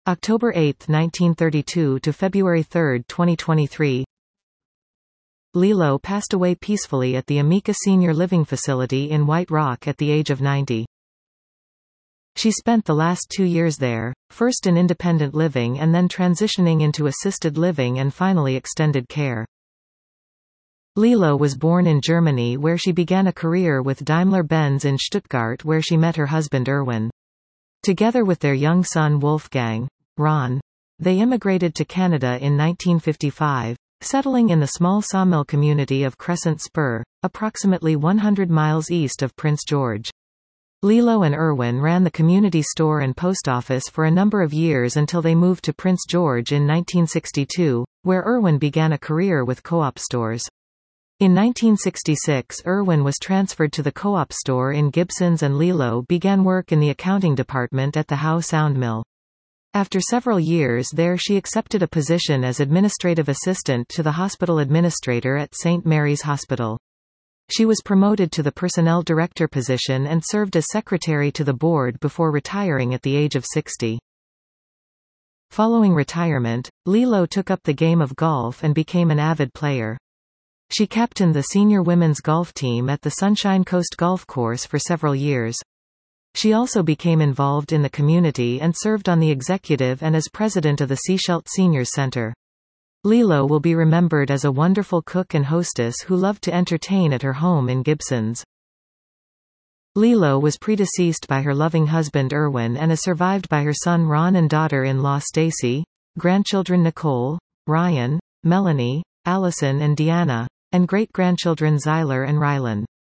October 8, 1932 to February 3, 2023. Lilo passed away peacefully at the Amica Senior Living Facility in White Rock at the age of 90. She spent the last 2 years there, first in independent living and then transitioning into assisted living and finally extended care. Lilo was born in Germany, where she began a career with Daimler-Benz in Stuttgart, where she met her husband Erwin. Together with their young son Wolfgang, Ron, they immigrated to Canada in 1955, settling in the small sawmill community of Crescent Spur, approximately 100 miles east of Prince George. Lilo and Erwin ran the community store and post office for a number of years until they moved to Prince George in 1962, where Erwin began a career with co-op stores. In 1966, Erwin was transferred to the co-op store in Gibsons and Lilo began work in the accounting department at the Howe Sound Mill. After several years there, she accepted a position as administrative assistant to the hospital administrator at St. Mary's Hospital. She was promoted to the personnel director position and served as secretary to the board before retiring at the age of 60. Following retirement, Lilo took up the game of golf and became an avid player. She captained the senior women's golf team at the Sunshine Coast Golf Course for several years. She also became involved in the community and served on the executive and as president of the Seashelt Seniors Center. Lilo will be remembered as a wonderful cook and hostess who loved to entertain at her home in Gibsons. Lilo was predeceased by her loving husband Erwin and is survived by her son Ron and daughter-in-law Stacy, grandchildren Nicole, Ryan, Melanie, Allison and Deanna, and great-grandchildren Zyler and Rylan.